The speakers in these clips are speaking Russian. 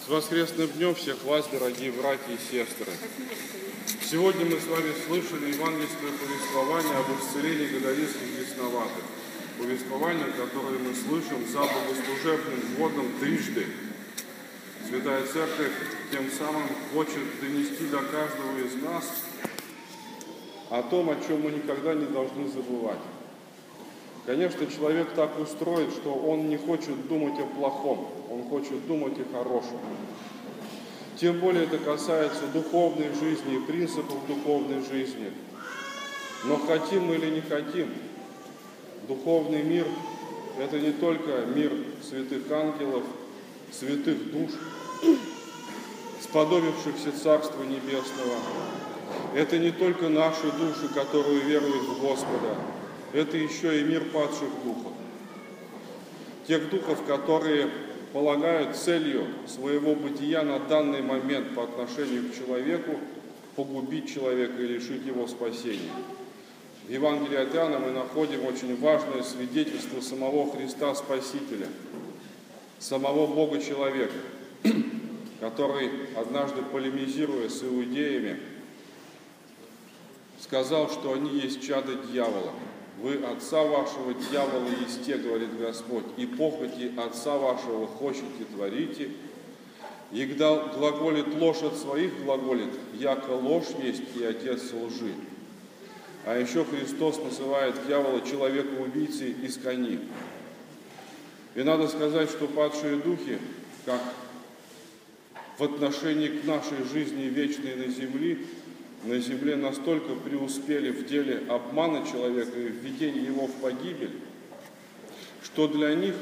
С воскресным днем всех вас, дорогие братья и сестры! Сегодня мы с вами слышали евангельское повествование об исцелении гадаринских бесноватых. Повествование, которое мы слышим за богослужебным вводом трижды. Святая Церковь тем самым хочет донести до каждого из нас о том, о чем мы никогда не должны забывать. Конечно, человек так устроен, что он не хочет думать о плохом, он хочет думать о хорошем. Тем более это касается духовной жизни и принципов духовной жизни. Но хотим мы или не хотим, духовный мир – это не только мир святых ангелов, святых душ, сподобившихся Царства Небесного. Это не только наши души, которые веруют в Господа. Это еще и мир падших духов. Тех духов, которые полагают целью своего бытия на данный момент по отношению к человеку погубить человека и лишить его спасения. В Евангелии от Иоанна мы находим очень важное свидетельство самого Христа Спасителя, самого Бога-человека, который, однажды полемизируя с иудеями, сказал, что они есть чадо дьявола. Вы отца вашего дьявола есте, говорит Господь, и похоти отца вашего хочете творите. И глаголит ложь от своих, глаголит, яко ложь есть и отец лжи. А еще Христос называет дьявола человека-убийцей из кони. И надо сказать, что падшие духи, как в отношении к нашей жизни вечной на земле настолько преуспели в деле обмана человека и введения его в погибель, что для них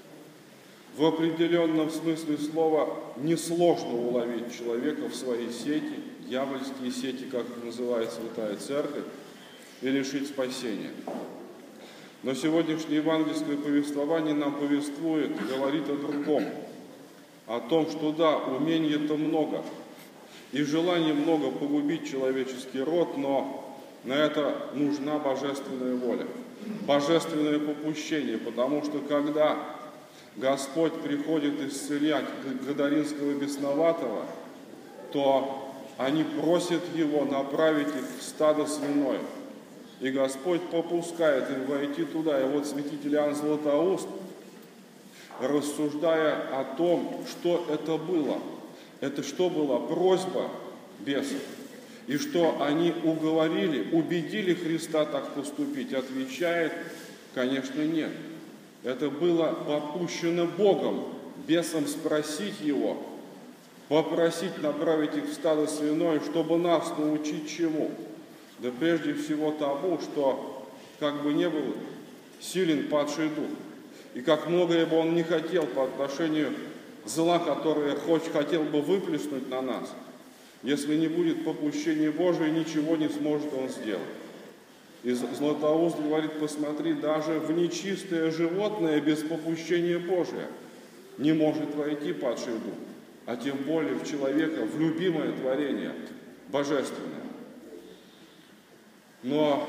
в определенном смысле слова несложно уловить человека в свои сети, дьявольские сети, как их называет Святая Церковь, и лишить спасения. Но сегодняшнее евангельское повествование нам повествует, говорит о другом, о том, что да, умений-то много, и желание много погубить человеческий род, но на это нужна божественная воля, божественное попущение, потому что когда Господь приходит исцелять гадаринского бесноватого, то они просят Его направить их в стадо свиное. И Господь попускает им войти туда. И вот святитель Иоанн Златоуст, рассуждая о том, что это было, это что была просьба бесов, и что они уговорили, убедили Христа так поступить, отвечает, конечно, нет. Это было попущено Богом, бесам спросить Его, попросить направить их в стадо свиное, чтобы нас научить чему? Да прежде всего тому, что как бы не был силен падший дух, и как многое бы он не хотел по отношению зла, которое хотел бы выплеснуть на нас, если не будет попущения Божия, ничего не сможет он сделать. И Златоуст говорит, посмотри, даже в нечистое животное без попущения Божия не может войти падший дух, а тем более в человека, в любимое творение, божественное. Но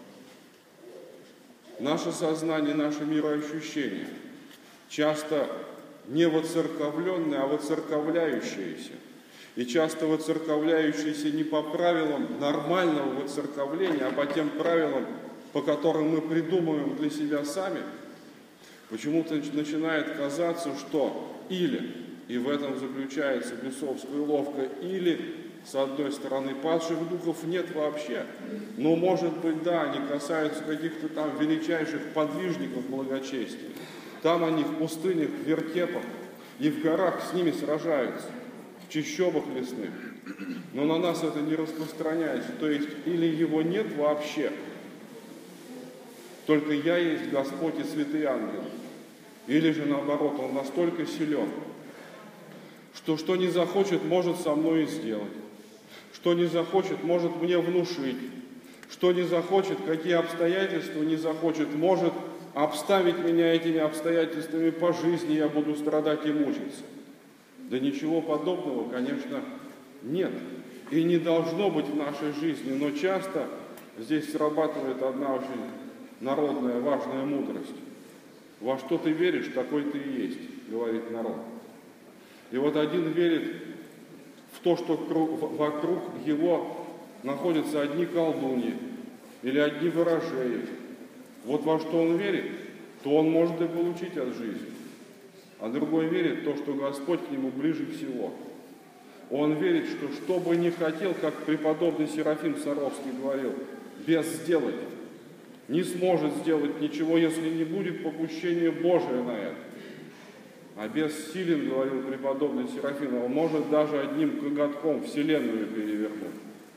наше сознание, наше мироощущение часто не воцерковленное, а воцерковляющееся. И часто воцерковляющееся не по правилам нормального воцерковления, а по тем правилам, по которым мы придумываем для себя сами, почему-то начинает казаться, что или, и в этом заключается бесовская уловка, или, с одной стороны, падших духов нет вообще, но, может быть, да, они касаются каких-то там величайших подвижников благочестия. Там они в пустынях, в вертепах и в горах с ними сражаются, в чащобах лесных. Но на нас это не распространяется. То есть или его нет вообще, только я есть Господь и святые ангелы. Или же наоборот, он настолько силен, что не захочет, может со мной и сделать. Что не захочет, может мне внушить. Что не захочет, какие обстоятельства не захочет, может обставить меня этими обстоятельствами по жизни, я буду страдать и мучиться. Да ничего подобного, конечно, нет. И не должно быть в нашей жизни, но часто здесь срабатывает одна очень народная важная мудрость. Во что ты веришь, такой ты и есть, говорит народ. И вот один верит в то, что вокруг его находятся одни колдуньи или одни ворожеи. Вот во что он верит, то он может и получить от жизни. А другой верит в то, что Господь к нему ближе всего. Он верит, что бы ни хотел, как преподобный Серафим Саровский говорил, без сделать не сможет сделать ничего, если не будет попущения Божия на это. А бессилен, говорил преподобный Серафим, он может даже одним коготком вселенную перевернуть.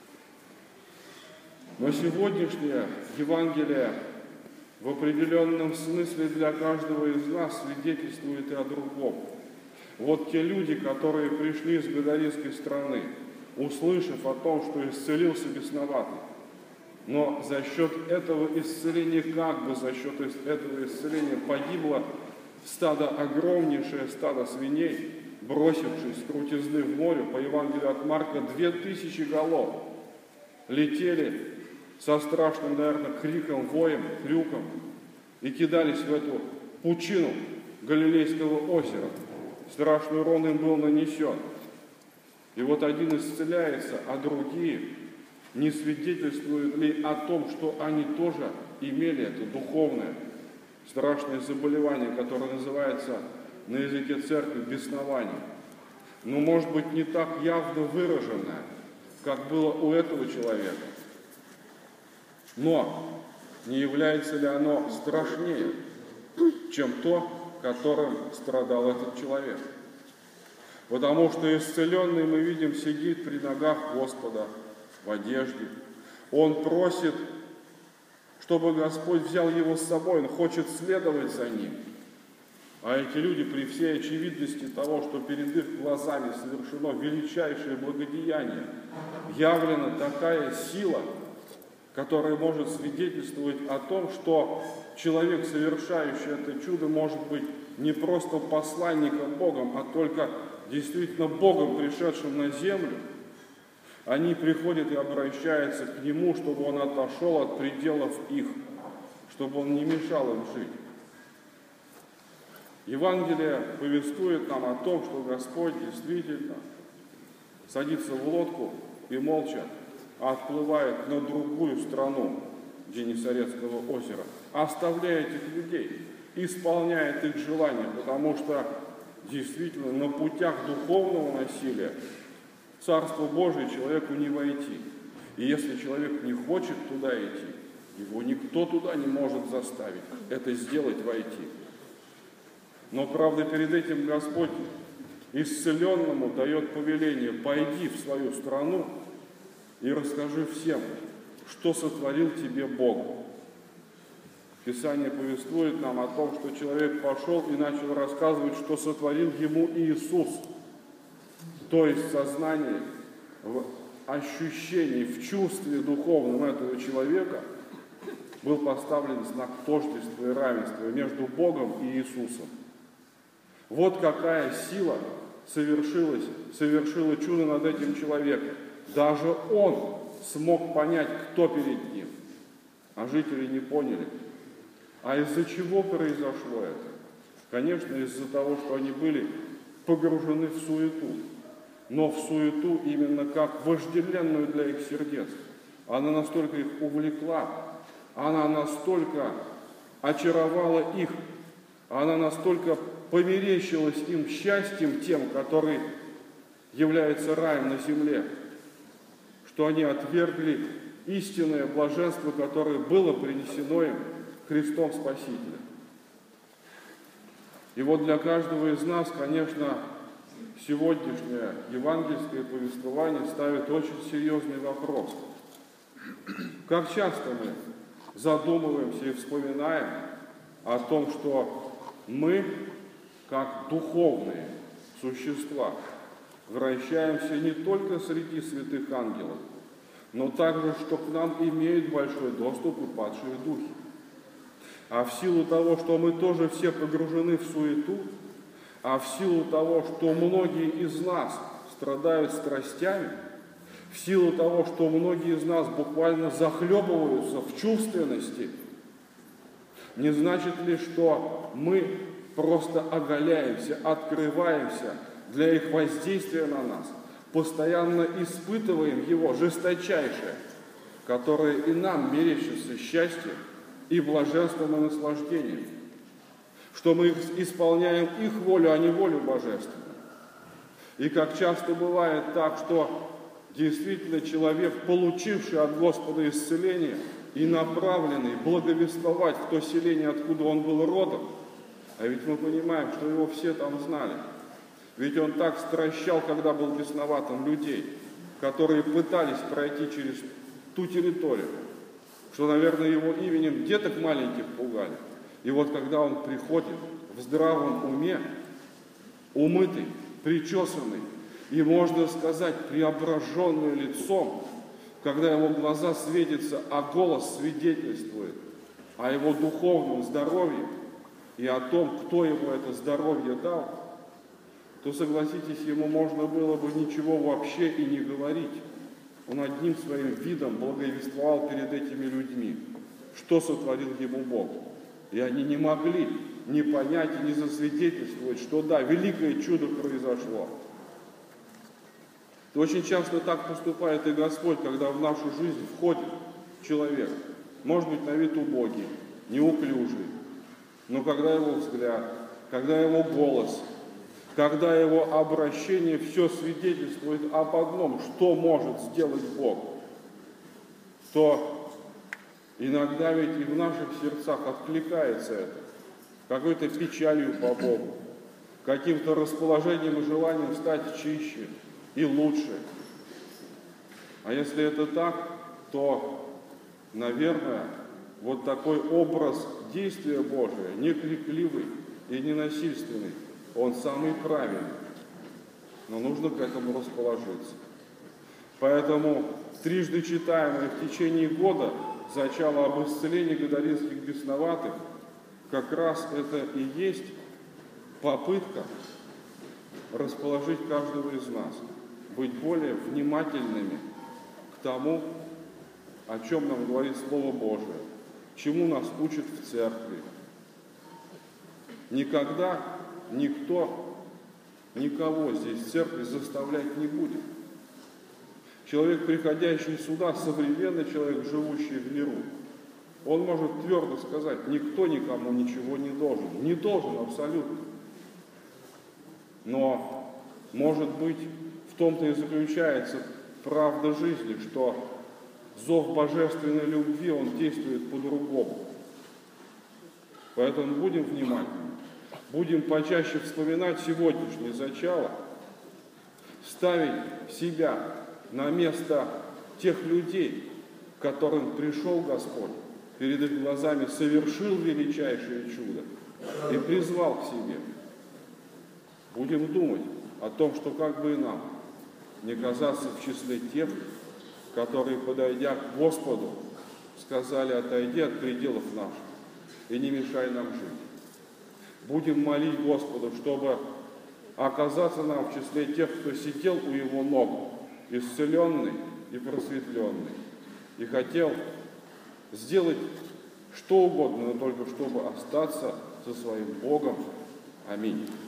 Но сегодняшнее Евангелие в определенном смысле для каждого из нас свидетельствует и о другом. Вот те люди, которые пришли из гадарийской страны, услышав о том, что исцелился бесноватый, но за счет этого исцеления, как бы за счет этого исцеления погибло стадо, огромнейшее стадо свиней, бросившись с крутизны в море, по Евангелию от Марка, 2000 голов летели со страшным, наверное, криком, воем, крюком и кидались в эту пучину Галилейского озера. Страшный урон им был нанесен. И вот один исцеляется, а другие не свидетельствуют ли о том, что они тоже имели это духовное, страшное заболевание, которое называется на языке церкви беснование. Но, может быть, не так явно выраженное, как было у этого человека. Но не является ли оно страшнее, чем то, которым страдал этот человек? Потому что исцеленный, мы видим, сидит при ногах Господа в одежде. Он просит, чтобы Господь взял его с собой, он хочет следовать за ним. А эти люди, при всей очевидности того, что перед их глазами совершено величайшее благодеяние, явлена такая сила, которая может свидетельствовать о том, что человек, совершающий это чудо, может быть не просто посланником Богом, а только действительно Богом, пришедшим на землю. Они приходят и обращаются к Нему, чтобы Он отошел от пределов их, чтобы Он не мешал им жить. Евангелие повествует нам о том, что Господь действительно садится в лодку и молча отплывает на другую страну Генесарецкого озера, оставляя этих людей, исполняет их желания, потому что действительно на путях духовного насилия в Царство Божие человеку не войти. И если человек не хочет туда идти, его никто туда не может заставить это сделать, войти. Но, правда, перед этим Господь исцеленному дает повеление: пойди в свою страну и расскажи всем, что сотворил тебе Бог. Писание повествует нам о том, что человек пошел и начал рассказывать, что сотворил ему Иисус. То есть в сознании, в ощущении, в чувстве духовном этого человека был поставлен знак тождества и равенства между Богом и Иисусом. Вот какая сила совершила чудо над этим человеком. Даже он смог понять, кто перед ним, а жители не поняли. А из-за чего произошло это? Конечно, из-за того, что они были погружены в суету. Но в суету именно как вожделенную для их сердец. Она настолько их увлекла, она настолько очаровала их, она настолько померещилась им счастьем тем, который является раем на земле, что они отвергли истинное блаженство, которое было принесено им Христом Спасителем. И вот для каждого из нас, конечно, сегодняшнее евангельское повествование ставит очень серьезный вопрос. Как часто мы задумываемся и вспоминаем о том, что мы, как духовные существа, вращаемся не только среди святых ангелов, но также, что к нам имеют большой доступ и падшие духи. А в силу того, что мы тоже все погружены в суету, а в силу того, что многие из нас страдают страстями, в силу того, что многие из нас буквально захлебываются в чувственности, не значит ли, что мы просто оголяемся, открываемся для их воздействия на нас, постоянно испытываем Его жесточайшее, которое и нам мерещится счастьем и блаженством и наслаждением, что мы исполняем их волю, а не волю божественную. И как часто бывает так, что действительно человек, получивший от Господа исцеление и направленный благовествовать в то селение, откуда он был родом, а ведь мы понимаем, что его все там знали, ведь он так стращал, когда был бесноватым, людей, которые пытались пройти через ту территорию, что, наверное, его именем деток маленьких пугали. И вот когда он приходит в здравом уме, умытый, причесанный, и, можно сказать, преображенный лицом, когда его глаза светятся, а голос свидетельствует о его духовном здоровье и о том, кто ему это здоровье дал, то, согласитесь, ему можно было бы ничего вообще и не говорить. Он одним своим видом благовествовал перед этими людьми, что сотворил ему Бог. И они не могли не понять и не засвидетельствовать, что да, великое чудо произошло. И очень часто так поступает и Господь, когда в нашу жизнь входит человек, может быть, на вид убогий, неуклюжий, но когда его взгляд, когда его голос, когда его обращение все свидетельствует об одном, что может сделать Бог, то иногда ведь и в наших сердцах откликается это какой-то печалью по Богу, каким-то расположением и желанием стать чище и лучше. А если это так, то, наверное, вот такой образ действия Божия, не крикливый и не насильственный, он самый правильный. Но нужно к этому расположиться. Поэтому трижды читаемое в течение года зачало об исцелении гадаринских бесноватых как раз это и есть попытка расположить каждого из нас, быть более внимательными к тому, о чем нам говорит Слово Божие, чему нас учат в церкви. Никогда никто никого здесь в церкви заставлять не будет. Человек, приходящий сюда, современный человек, живущий в миру, он может твердо сказать, никто никому ничего не должен. Не должен абсолютно. Но, может быть, в том-то и заключается правда жизни, что зов божественной любви, он действует по-другому. Поэтому будем внимательны. Будем почаще вспоминать сегодняшнее зачало, ставить себя на место тех людей, к которым пришел Господь, перед их глазами совершил величайшее чудо и призвал к себе. Будем думать о том, что как бы и нам не казаться в числе тех, которые, подойдя к Господу, сказали: отойди от пределов наших и не мешай нам жить. Будем молить Господу, чтобы оказаться нам в числе тех, кто сидел у Его ног, исцеленный и просветленный, и хотел сделать что угодно, но только чтобы остаться со своим Богом. Аминь.